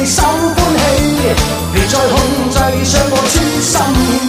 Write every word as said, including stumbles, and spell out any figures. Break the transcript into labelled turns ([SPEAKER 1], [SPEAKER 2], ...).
[SPEAKER 1] 你心歡喜，別再控制，將我痴心